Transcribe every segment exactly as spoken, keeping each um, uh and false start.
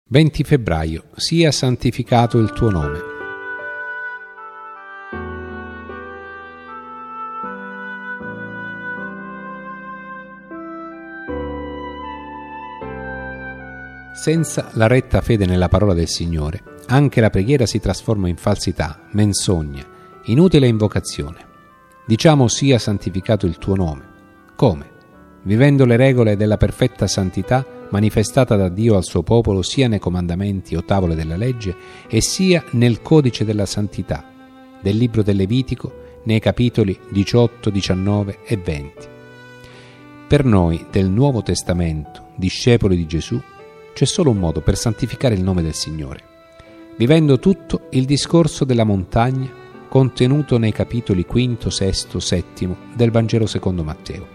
venti febbraio. Sia santificato il tuo nome. Senza la retta fede nella parola del Signore, anche la preghiera si trasforma in falsità, menzogna, inutile invocazione. Diciamo sia santificato il tuo nome. Come? Vivendo le regole della perfetta santità manifestata da Dio al suo popolo sia nei comandamenti o tavole della legge e sia nel codice della santità del libro del Levitico nei capitoli diciotto, diciannove e venti. Per noi del Nuovo Testamento, discepoli di Gesù, c'è solo un modo per santificare il nome del Signore, vivendo tutto il discorso della montagna contenuto nei capitoli quinto, sesto, settimo del Vangelo secondo Matteo.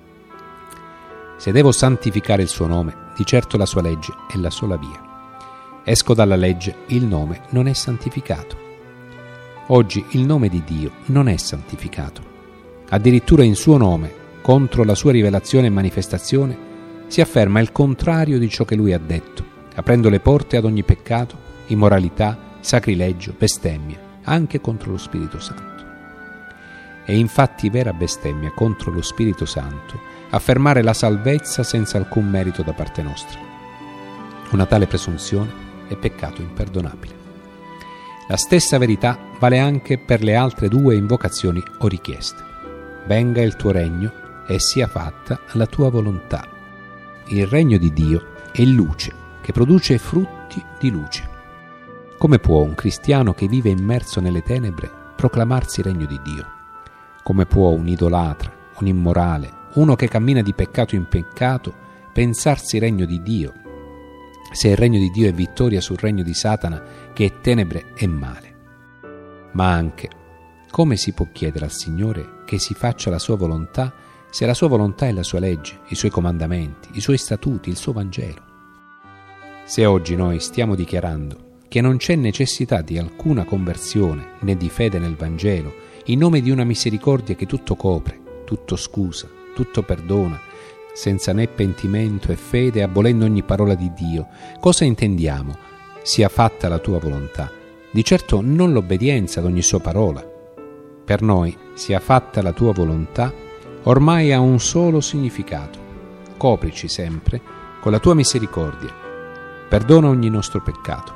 Se devo santificare il suo nome, di certo la sua legge è la sola via. Esco dalla legge, il nome non è santificato. Oggi il nome di Dio non è santificato. Addirittura in suo nome, contro la sua rivelazione e manifestazione, si afferma il contrario di ciò che lui ha detto, aprendo le porte ad ogni peccato, immoralità, sacrilegio, bestemmia, anche contro lo Spirito Santo. È infatti vera bestemmia contro lo Spirito Santo affermare la salvezza senza alcun merito da parte nostra. Una tale presunzione è peccato imperdonabile. La stessa verità vale anche per le altre due invocazioni o richieste. Venga il tuo regno e sia fatta la tua volontà. Il regno di Dio è luce che produce frutti di luce. Come può un cristiano che vive immerso nelle tenebre proclamarsi regno di Dio? Come può un idolatra, un immorale, uno che cammina di peccato in peccato, pensarsi regno di Dio, se il regno di Dio è vittoria sul regno di Satana, che è tenebre e male? Ma anche, come si può chiedere al Signore che si faccia la sua volontà, se la sua volontà è la sua legge, i suoi comandamenti, i suoi statuti, il suo Vangelo? Se oggi noi stiamo dichiarando che non c'è necessità di alcuna conversione né di fede nel Vangelo, in nome di una misericordia che tutto copre, tutto scusa, tutto perdona, senza né pentimento e fede, abolendo ogni parola di Dio, cosa intendiamo? Sia fatta la tua volontà. Di certo non l'obbedienza ad ogni sua parola. Per noi, sia fatta la tua volontà, ormai ha un solo significato. Coprici sempre con la tua misericordia. Perdona ogni nostro peccato.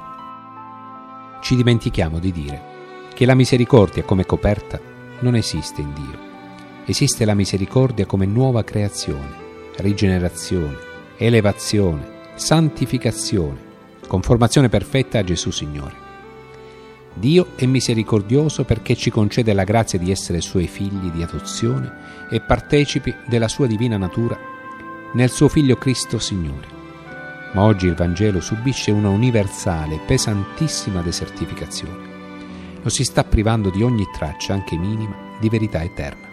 Ci dimentichiamo di dire che la misericordia come coperta non esiste in Dio. Esiste la misericordia come nuova creazione, rigenerazione, elevazione, santificazione, conformazione perfetta a Gesù Signore. Dio è misericordioso perché ci concede la grazia di essere Suoi figli di adozione e partecipi della Sua divina natura nel Suo Figlio Cristo Signore. Ma oggi il Vangelo subisce una universale, pesantissima desertificazione. Lo si sta privando di ogni traccia, anche minima, di verità eterna.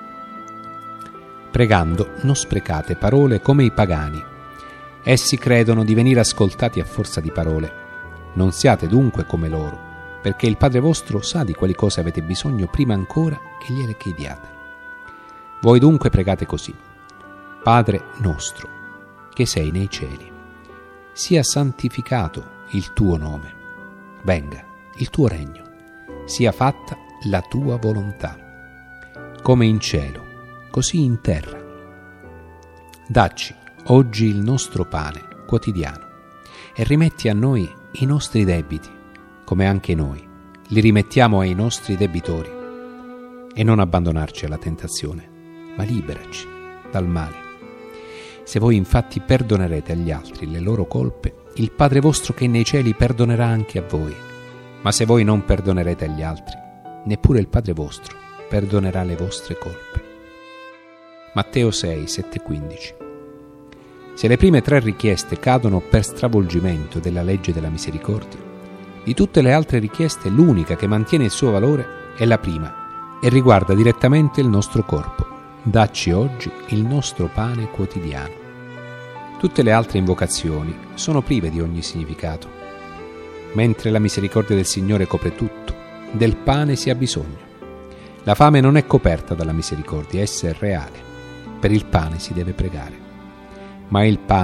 Pregando non sprecate parole come i pagani. Essi credono di venire ascoltati a forza di parole. Non siate dunque come loro, perché il Padre vostro sa di quali cose avete bisogno prima ancora che gliele chiediate. Voi dunque pregate così: Padre nostro, che sei nei cieli, sia santificato il tuo nome, venga il tuo regno, sia fatta la tua volontà, come in cielo, così in terra. Dacci oggi il nostro pane quotidiano e rimetti a noi i nostri debiti, come anche noi li rimettiamo ai nostri debitori. E non abbandonarci alla tentazione, ma liberaci dal male. Se voi infatti perdonerete agli altri le loro colpe, il Padre vostro che è nei cieli perdonerà anche a voi. Ma se voi non perdonerete agli altri, neppure il Padre vostro perdonerà le vostre colpe. Matteo sei, sette quindici. Se le prime tre richieste cadono per stravolgimento della legge della misericordia, di tutte le altre richieste l'unica che mantiene il suo valore è la prima e riguarda direttamente il nostro corpo. Dacci oggi il nostro pane quotidiano. Tutte le altre invocazioni sono prive di ogni significato. Mentre la misericordia del Signore copre tutto, del pane si ha bisogno. La fame non è coperta dalla misericordia, essa è reale. Per il pane si deve pregare. Ma il pane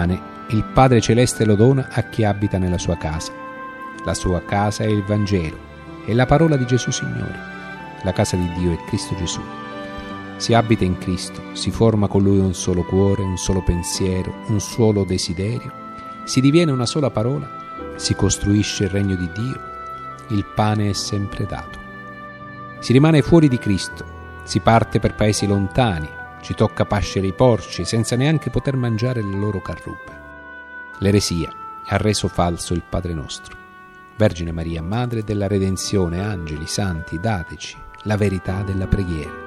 Il Padre Celeste lo dona a chi abita nella sua casa. La sua casa è il Vangelo, è la parola di Gesù Signore. La casa di Dio è Cristo Gesù. Si abita in Cristo, si forma con Lui un solo cuore, un solo pensiero, un solo desiderio, si diviene una sola parola, si costruisce il regno di Dio, il pane è sempre dato. Si rimane fuori di Cristo, si parte per paesi lontani, ci tocca pascere i porci senza neanche poter mangiare le loro carrupe. L'eresia ha reso falso il Padre nostro. Vergine Maria, Madre della Redenzione, angeli, santi, dateci la verità della preghiera.